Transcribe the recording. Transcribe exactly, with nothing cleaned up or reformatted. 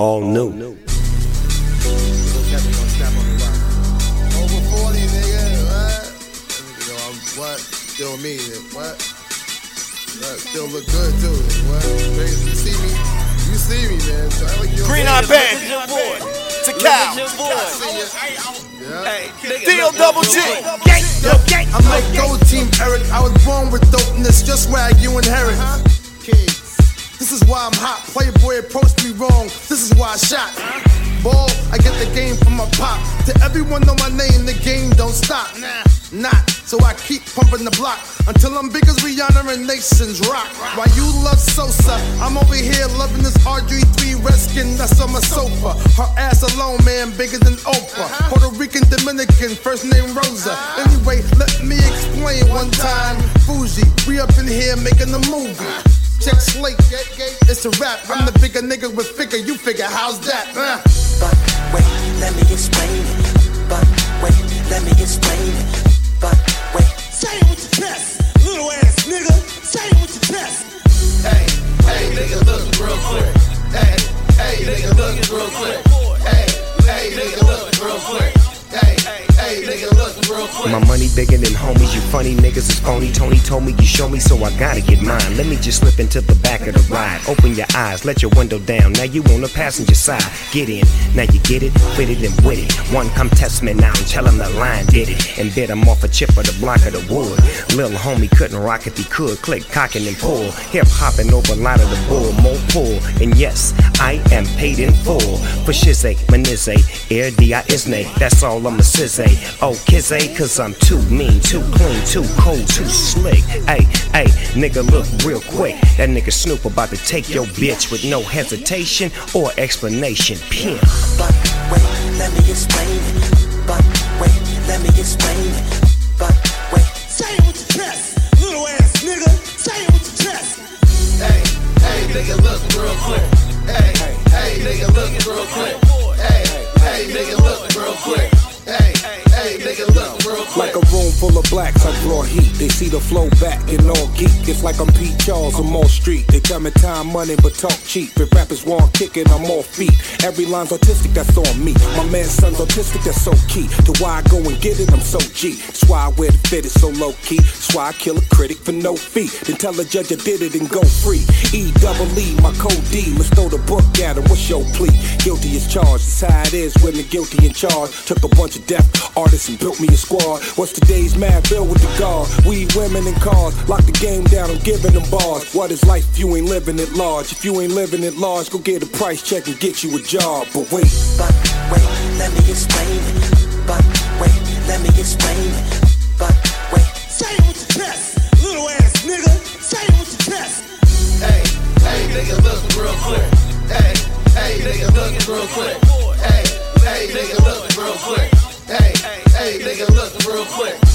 all new. Over forty, nigga, what? Yo, I'm, what? Still me, what? What? Still look good, too, what? Crazy. You see me? You see me, man. So I like your Green Eye Band, to Cal. Yeah. D O double G. Yo, I'm like Gold Team Eric. I was born with dopeness, just swag you inherit. This is why I'm hot. Playboy approached me wrong. This is why I shot. Ball, I get the game from my pop. To everyone know my name, the game don't stop. Nah, not. So I keep pumping the block until I'm big as Rihanna and Nations rock. While you love Sosa, I'm over here loving this R G three Redskin that's on my sofa. Her ass alone, man, bigger than Oprah. Puerto Rican, Dominican, first name Rosa. Anyway, let me explain one time. Fuji, we up in here making a movie. Check Slate, it's a rap. I'm the bigger nigga with figure. You figure, how's that? Uh. But wait, let me explain it. But wait, let me explain it. But wait, say it with your chest, little ass nigga. Say it with your chest. Hey, hey, nigga, look real quick. Hey, hey, nigga, look real quick. Hey, hey, nigga, look real quick. Hey, hey, nigga, look real quick. My money bigger than homies, you funny niggas is phony. Tony told me you show me, so I gotta get mine. Let me just slip into the back of the ride. Open your eyes, let your window down. Now you on the passenger side. Get in, now you get it, fit it and with it. One come test me now and tell him the line did it. And bit him off a chip of the block of the wood. Little homie couldn't rock if he could. Click, cocking and pull. Hip hopping over a lot of the bull, more pull. And yes, I am paid in full. For shizzy, manizzy, air di isnay. That's all I'm a sizzy. Oh, kizzy, cause I'm too mean, too clean, too cold, too slick. Ay, ay, nigga, look real quick. That nigga Snoop about to take your bitch with no hesitation or explanation. Pimp. But wait, let me explain it. But wait, let me explain it. But wait, say it with your chest, little ass nigga. Say it with your chest. Hey, hey, nigga, look real quick. Hey, hey, nigga, look real quick. Hey, hey, nigga, look real quick. Hey, hey, nigga, look real quick. Like a room full of blacks, I draw heat. They see the flow back and all geek. It's like I'm Pete Charles on Mall Street. They tell me time, money, but talk cheap. If rappers want kicking, I'm off feet. Every line's artistic, that's on me. My man's son's autistic, that's so key. To why I go and get it, I'm so G. That's why I wear the fit, it's so low key. That's why I kill a critic for no fee. Then tell a judge I did it and go free. E double E, my code D. Let's throw the book at him. What's your plea? Guilty as charged. That's how it is when the guilty in charge. Took a bunch of deaf artists and built me a squad. What's today's mad bill with the guard? We women and cars. Lock the game down, I'm giving them bars. What is life if you ain't living it large? If you ain't living it large, go get a price check and get you a job. But wait, but wait, let me explain it. But wait, let me explain it. But wait, say it with your chest, little ass nigga. Say it with your chest. Hey, hey, nigga, look real quick. Hey, hey, nigga, look real quick. Hey, hey, nigga, look real quick. Hey, hey, nigga, look real quick.